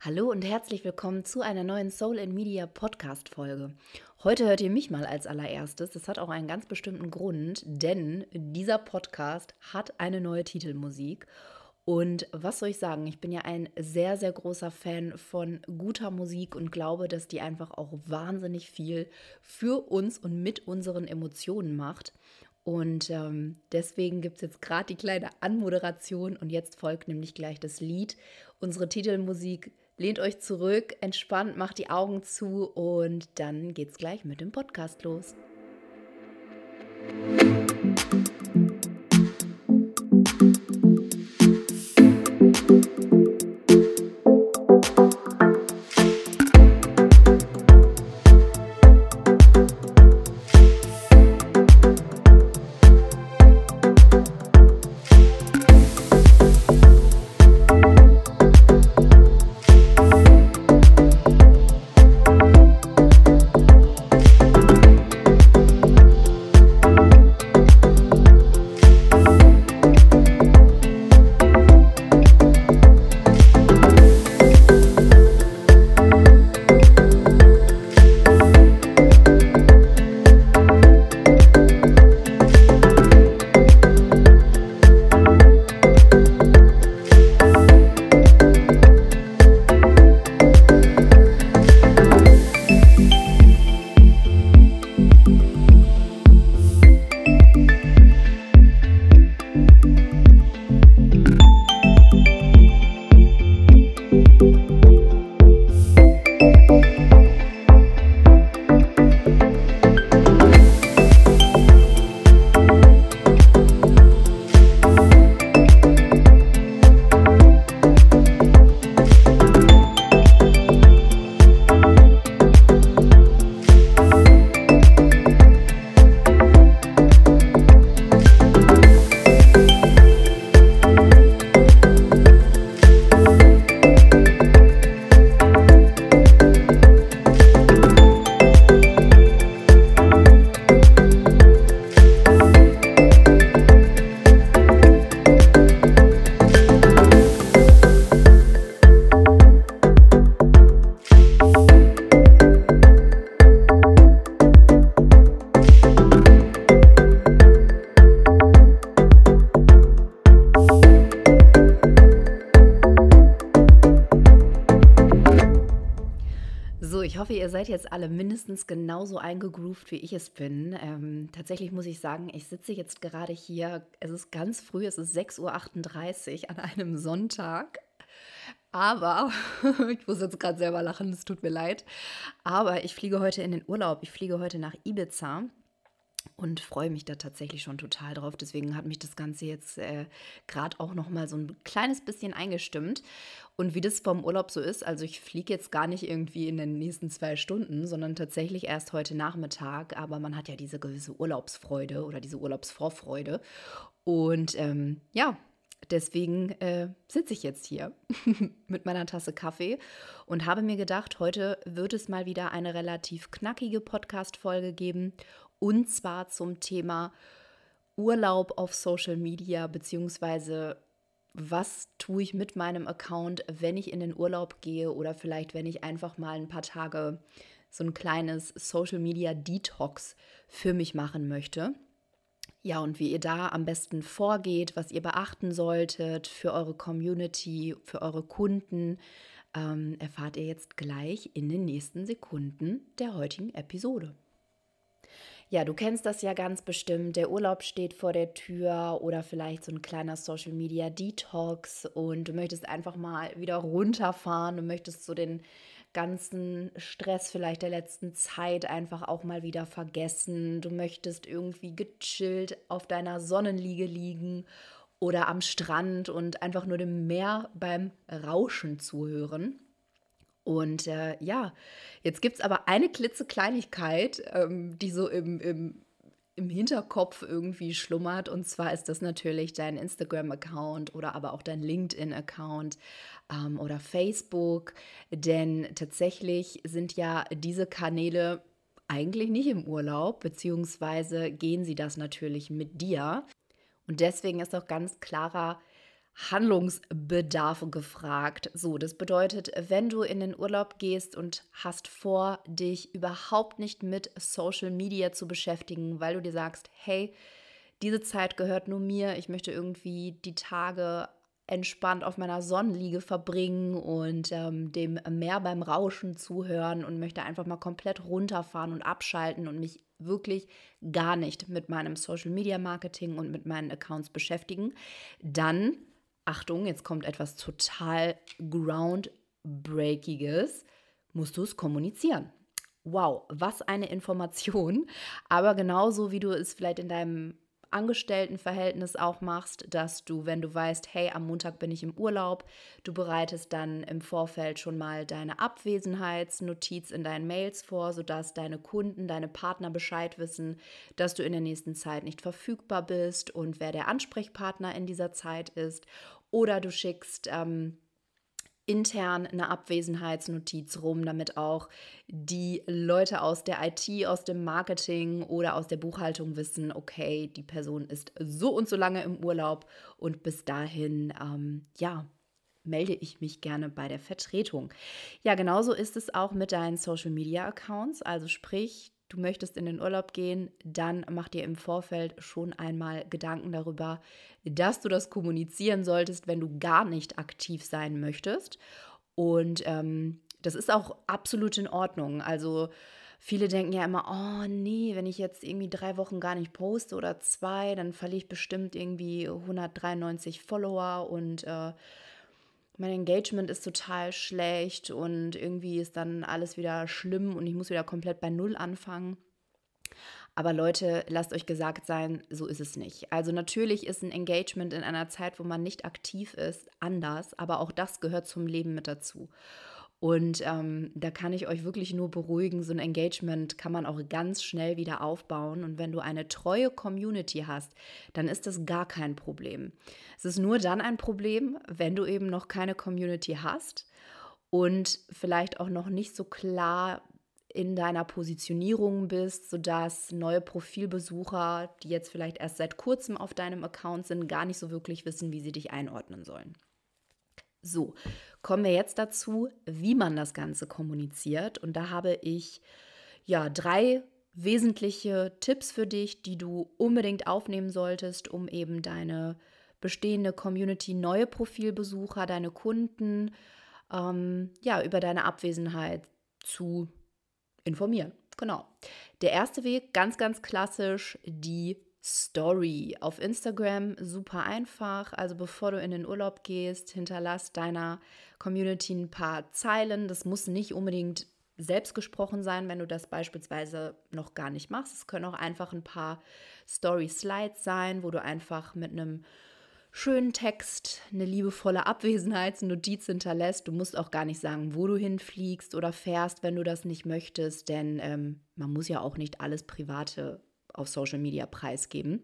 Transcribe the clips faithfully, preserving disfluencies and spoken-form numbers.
Hallo und herzlich willkommen zu einer neuen Soul in Media Podcast-Folge. Heute hört ihr mich mal als allererstes. Das hat auch einen ganz bestimmten Grund, denn dieser Podcast hat eine neue Titelmusik. Und was soll ich sagen? Ich bin ja ein sehr, sehr großer Fan von guter Musik und glaube, dass die einfach auch wahnsinnig viel für uns und mit unseren Emotionen macht. Und ähm, deswegen gibt es jetzt gerade die kleine Anmoderation und jetzt folgt nämlich gleich das Lied. Unsere Titelmusik. Lehnt euch zurück, entspannt, macht die Augen zu und dann geht's gleich mit dem Podcast los. So, ich hoffe, ihr seid jetzt alle mindestens genauso eingegroovt, wie ich es bin. Ähm, tatsächlich muss ich sagen, ich sitze jetzt gerade hier, es ist ganz früh, es ist sechs Uhr achtunddreißig an einem Sonntag. Aber, ich muss jetzt gerade selber lachen, es tut mir leid, aber ich fliege heute in den Urlaub. Ich fliege heute nach Ibiza. Und freue mich da tatsächlich schon total drauf. Deswegen hat mich das Ganze jetzt äh, gerade auch noch mal so ein kleines bisschen eingestimmt. Und wie das vom Urlaub so ist, also ich fliege jetzt gar nicht irgendwie in den nächsten zwei Stunden, sondern tatsächlich erst heute Nachmittag. Aber man hat ja diese gewisse Urlaubsfreude oder diese Urlaubsvorfreude. Und ähm, ja, deswegen äh, sitze ich jetzt hier mit meiner Tasse Kaffee und habe mir gedacht, heute wird es mal wieder eine relativ knackige Podcast-Folge geben. Und zwar zum Thema Urlaub auf Social Media, beziehungsweise was tue ich mit meinem Account, wenn ich in den Urlaub gehe oder vielleicht, wenn ich einfach mal ein paar Tage so ein kleines Social Media Detox für mich machen möchte. Ja, und wie ihr da am besten vorgeht, was ihr beachten solltet für eure Community, für eure Kunden, ähm, erfahrt ihr jetzt gleich in den nächsten Sekunden der heutigen Episode. Ja, du kennst das ja ganz bestimmt. Der Urlaub steht vor der Tür oder vielleicht so ein kleiner Social Media Detox und du möchtest einfach mal wieder runterfahren. Du möchtest so den ganzen Stress vielleicht der letzten Zeit einfach auch mal wieder vergessen. Du möchtest irgendwie gechillt auf deiner Sonnenliege liegen oder am Strand und einfach nur dem Meer beim Rauschen zuhören. Und äh, ja, jetzt gibt es aber eine klitzekleinigkeit, ähm, die so im, im, im Hinterkopf irgendwie schlummert. Und zwar ist das natürlich dein Instagram-Account oder aber auch dein LinkedIn-Account ähm, oder Facebook. Denn tatsächlich sind ja diese Kanäle eigentlich nicht im Urlaub, beziehungsweise gehen sie das natürlich mit dir. Und deswegen ist auch ganz klarer Handlungsbedarf gefragt. So, das bedeutet, wenn du in den Urlaub gehst und hast vor, dich überhaupt nicht mit Social Media zu beschäftigen, weil du dir sagst, hey, diese Zeit gehört nur mir, ich möchte irgendwie die Tage entspannt auf meiner Sonnenliege verbringen und ähm, dem Meer beim Rauschen zuhören und möchte einfach mal komplett runterfahren und abschalten und mich wirklich gar nicht mit meinem Social Media Marketing und mit meinen Accounts beschäftigen, dann Achtung, jetzt kommt etwas total groundbreakiges, musst du es kommunizieren. Wow, was eine Information. Aber genauso wie du es vielleicht in deinem Angestelltenverhältnis auch machst, dass du, wenn du weißt, hey, am Montag bin ich im Urlaub, du bereitest dann im Vorfeld schon mal deine Abwesenheitsnotiz in deinen Mails vor, sodass deine Kunden, deine Partner Bescheid wissen, dass du in der nächsten Zeit nicht verfügbar bist und wer der Ansprechpartner in dieser Zeit ist. Oder du schickst ähm, intern eine Abwesenheitsnotiz rum, damit auch die Leute aus der I T, aus dem Marketing oder aus der Buchhaltung wissen, okay, die Person ist so und so lange im Urlaub und bis dahin, ähm, ja, melde ich mich gerne bei der Vertretung. Ja, genauso ist es auch mit deinen Social-Media-Accounts. Also sprich, du möchtest in den Urlaub gehen, dann mach dir im Vorfeld schon einmal Gedanken darüber, dass du das kommunizieren solltest, wenn du gar nicht aktiv sein möchtest. Und ähm, das ist auch absolut in Ordnung. Also viele denken ja immer, oh nee, wenn ich jetzt irgendwie drei Wochen gar nicht poste oder zwei, dann verliere ich bestimmt irgendwie hundertdreiundneunzig Follower und äh, mein Engagement ist total schlecht und irgendwie ist dann alles wieder schlimm und ich muss wieder komplett bei Null anfangen. Aber Leute, lasst euch gesagt sein, so ist es nicht. Also natürlich ist ein Engagement in einer Zeit, wo man nicht aktiv ist, anders, aber auch das gehört zum Leben mit dazu. Und ähm, da kann ich euch wirklich nur beruhigen, so ein Engagement kann man auch ganz schnell wieder aufbauen. Und wenn du eine treue Community hast, dann ist das gar kein Problem. Es ist nur dann ein Problem, wenn du eben noch keine Community hast und vielleicht auch noch nicht so klar in deiner Positionierung bist, sodass neue Profilbesucher, die jetzt vielleicht erst seit kurzem auf deinem Account sind, gar nicht so wirklich wissen, wie sie dich einordnen sollen. So, kommen wir jetzt dazu, wie man das Ganze kommuniziert. Und da habe ich ja drei wesentliche Tipps für dich, die du unbedingt aufnehmen solltest, um eben deine bestehende Community, neue Profilbesucher, deine Kunden, ähm, ja, über deine Abwesenheit zu informieren. Genau. Der erste Weg, ganz, ganz klassisch, die Story. Auf Instagram super einfach. Also bevor du in den Urlaub gehst, hinterlass deiner Community ein paar Zeilen. Das muss nicht unbedingt selbst gesprochen sein, wenn du das beispielsweise noch gar nicht machst. Es können auch einfach ein paar Story-Slides sein, wo du einfach mit einem schönen Text eine liebevolle Abwesenheitsnotiz hinterlässt. Du musst auch gar nicht sagen, wo du hinfliegst oder fährst, wenn du das nicht möchtest, denn ähm, man muss ja auch nicht alles Private auf Social Media preisgeben.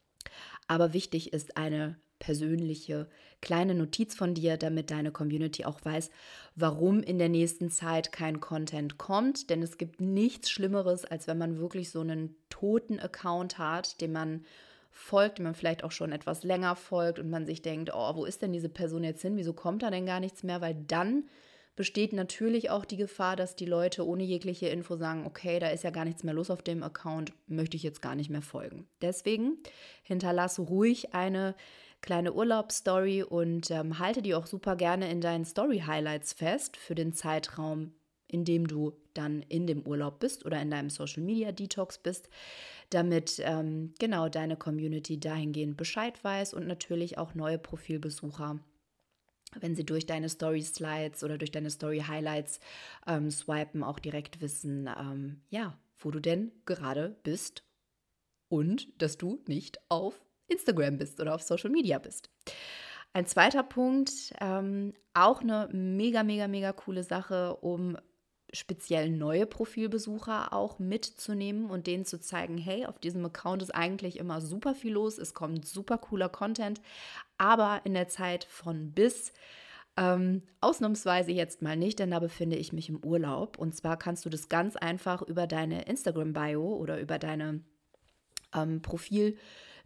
Aber wichtig ist eine persönliche kleine Notiz von dir, damit deine Community auch weiß, warum in der nächsten Zeit kein Content kommt. Denn es gibt nichts Schlimmeres, als wenn man wirklich so einen toten Account hat, den man folgt, dem man vielleicht auch schon etwas länger folgt und man sich denkt, oh, wo ist denn diese Person jetzt hin? Wieso kommt da denn gar nichts mehr? Weil dann besteht natürlich auch die Gefahr, dass die Leute ohne jegliche Info sagen, okay, da ist ja gar nichts mehr los auf dem Account, möchte ich jetzt gar nicht mehr folgen. Deswegen hinterlasse ruhig eine kleine Urlaubsstory und ähm, halte die auch super gerne in deinen Story-Highlights fest für den Zeitraum, in dem du dann in dem Urlaub bist oder in deinem Social-Media-Detox bist, damit ähm, genau deine Community dahingehend Bescheid weiß und natürlich auch neue Profilbesucher, wenn sie durch deine Story-Slides oder durch deine Story-Highlights ähm, swipen, auch direkt wissen, ähm, ja, wo du denn gerade bist und dass du nicht auf Instagram bist oder auf Social Media bist. Ein zweiter Punkt, ähm, auch eine mega, mega, mega coole Sache, um speziell neue Profilbesucher auch mitzunehmen und denen zu zeigen, hey, auf diesem Account ist eigentlich immer super viel los, es kommt super cooler Content, aber in der Zeit von bis ähm, ausnahmsweise jetzt mal nicht, denn da befinde ich mich im Urlaub. Und zwar kannst du das ganz einfach über deine Instagram-Bio oder über deine ähm, Profilbilder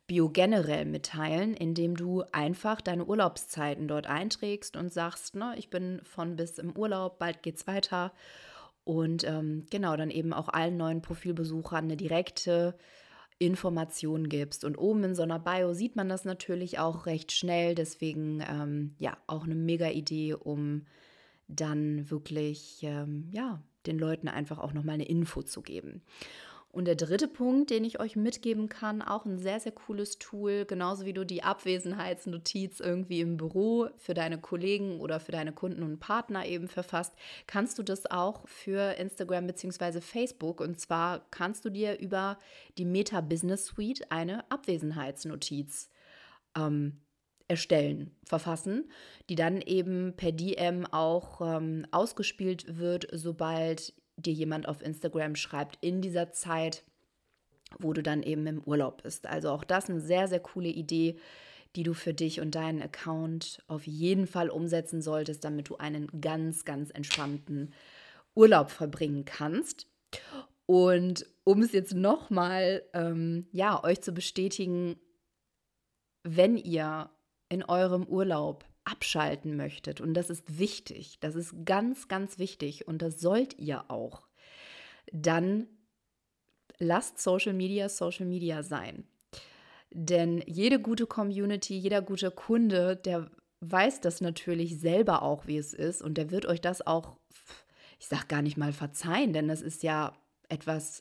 Bio generell mitteilen, indem du einfach deine Urlaubszeiten dort einträgst und sagst, ne, ich bin von bis im Urlaub, bald geht's weiter. Und ähm, genau, dann eben auch allen neuen Profilbesuchern eine direkte Information gibst. Und oben in so einer Bio sieht man das natürlich auch recht schnell. Deswegen ähm, ja, auch eine mega Idee, um dann wirklich ähm, ja, den Leuten einfach auch nochmal eine Info zu geben. Und der dritte Punkt, den ich euch mitgeben kann, auch ein sehr, sehr cooles Tool, genauso wie du die Abwesenheitsnotiz irgendwie im Büro für deine Kollegen oder für deine Kunden und Partner eben verfasst, kannst du das auch für Instagram bzw. Facebook. Und zwar kannst du dir über die Meta Business Suite eine Abwesenheitsnotiz ähm, erstellen, verfassen, die dann eben per D M auch ähm, ausgespielt wird, sobald dir jemand auf Instagram schreibt in dieser Zeit, wo du dann eben im Urlaub bist. Also auch das eine sehr, sehr coole Idee, die du für dich und deinen Account auf jeden Fall umsetzen solltest, damit du einen ganz, ganz entspannten Urlaub verbringen kannst. Und um es jetzt nochmal, ähm, ja, euch zu bestätigen, wenn ihr in eurem Urlaub abschalten möchtet, und das ist wichtig, das ist ganz, ganz wichtig und das sollt ihr auch, dann lasst Social Media Social Media sein. Denn jede gute Community, jeder gute Kunde, der weiß das natürlich selber auch, wie es ist, und der wird euch das auch, ich sag gar nicht mal verzeihen, denn das ist ja etwas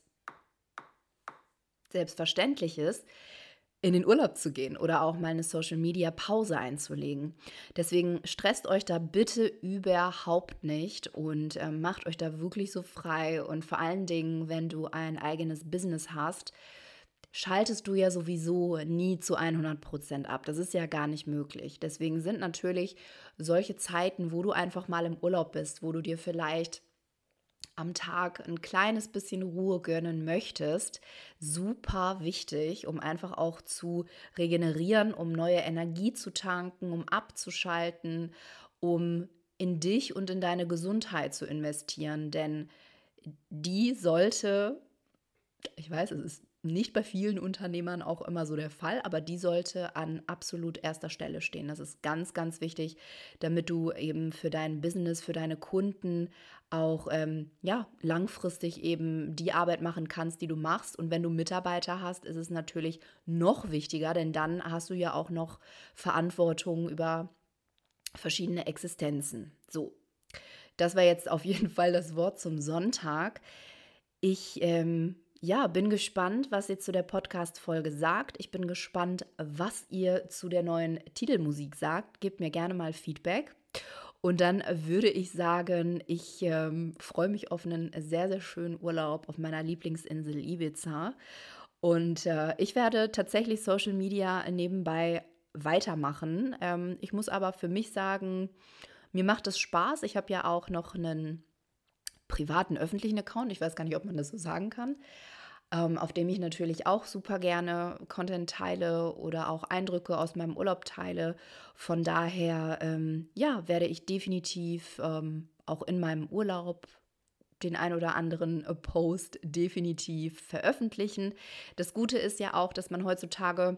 Selbstverständliches, in den Urlaub zu gehen oder auch mal eine Social-Media-Pause einzulegen. Deswegen stresst euch da bitte überhaupt nicht und ähm, macht euch da wirklich so frei. Und vor allen Dingen, wenn du ein eigenes Business hast, schaltest du ja sowieso nie zu hundert Prozent ab. Das ist ja gar nicht möglich. Deswegen sind natürlich solche Zeiten, wo du einfach mal im Urlaub bist, wo du dir vielleicht am Tag ein kleines bisschen Ruhe gönnen möchtest, super wichtig, um einfach auch zu regenerieren, um neue Energie zu tanken, um abzuschalten, um in dich und in deine Gesundheit zu investieren. Denn die sollte, ich weiß, es ist nicht bei vielen Unternehmern auch immer so der Fall, aber die sollte an absolut erster Stelle stehen. Das ist ganz, ganz wichtig, damit du eben für dein Business, für deine Kunden auch ähm, ja, langfristig eben die Arbeit machen kannst, die du machst. Und wenn du Mitarbeiter hast, ist es natürlich noch wichtiger, denn dann hast du ja auch noch Verantwortung über verschiedene Existenzen. So, das war jetzt auf jeden Fall das Wort zum Sonntag. Ich ähm, ja, bin gespannt, was ihr zu der Podcast-Folge sagt. Ich bin gespannt, was ihr zu der neuen Titelmusik sagt. Gebt mir gerne mal Feedback. Und dann würde ich sagen, ich ähm, freue mich auf einen sehr, sehr schönen Urlaub auf meiner Lieblingsinsel Ibiza. Und äh, ich werde tatsächlich Social Media nebenbei weitermachen. Ähm, ich muss aber für mich sagen, mir macht es Spaß. Ich habe ja auch noch einen privaten, öffentlichen Account. Ich weiß gar nicht, ob man das so sagen kann, ähm, auf dem ich natürlich auch super gerne Content teile oder auch Eindrücke aus meinem Urlaub teile. Von daher, ähm, ja, werde ich definitiv ähm, auch in meinem Urlaub den ein oder anderen äh, Post definitiv veröffentlichen. Das Gute ist ja auch, dass man heutzutage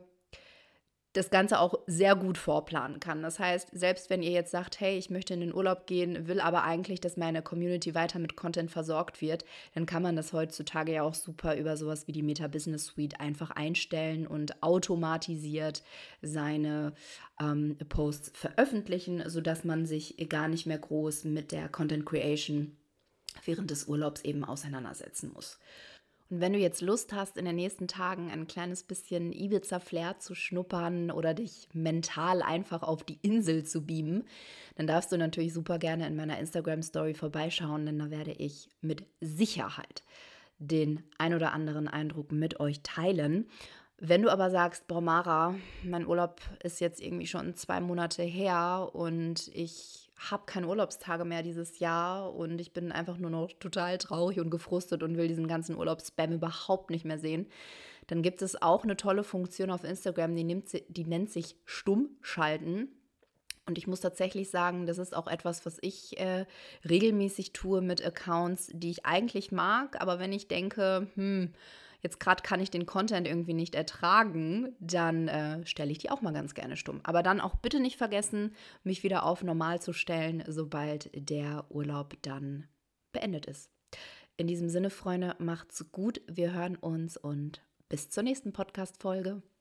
das Ganze auch sehr gut vorplanen kann. Das heißt, selbst wenn ihr jetzt sagt, hey, ich möchte in den Urlaub gehen, will aber eigentlich, dass meine Community weiter mit Content versorgt wird, dann kann man das heutzutage ja auch super über sowas wie die Meta Business Suite einfach einstellen und automatisiert seine ähm, Posts veröffentlichen, sodass man sich gar nicht mehr groß mit der Content Creation während des Urlaubs eben auseinandersetzen muss. Und wenn du jetzt Lust hast, in den nächsten Tagen ein kleines bisschen Ibiza-Flair zu schnuppern oder dich mental einfach auf die Insel zu beamen, dann darfst du natürlich super gerne in meiner Instagram-Story vorbeischauen, denn da werde ich mit Sicherheit den ein oder anderen Eindruck mit euch teilen. Wenn du aber sagst, boah Mara, mein Urlaub ist jetzt irgendwie schon zwei Monate her und ich habe keine Urlaubstage mehr dieses Jahr und ich bin einfach nur noch total traurig und gefrustet und will diesen ganzen Urlaubsspam überhaupt nicht mehr sehen, dann gibt es auch eine tolle Funktion auf Instagram, die, nimmt, die nennt sich Stummschalten. Und ich muss tatsächlich sagen, das ist auch etwas, was ich äh, regelmäßig tue mit Accounts, die ich eigentlich mag. Aber wenn ich denke, hm, jetzt gerade kann ich den Content irgendwie nicht ertragen, dann äh, stelle ich die auch mal ganz gerne stumm. Aber dann auch bitte nicht vergessen, mich wieder auf normal zu stellen, sobald der Urlaub dann beendet ist. In diesem Sinne, Freunde, macht's gut. Wir hören uns und bis zur nächsten Podcast-Folge.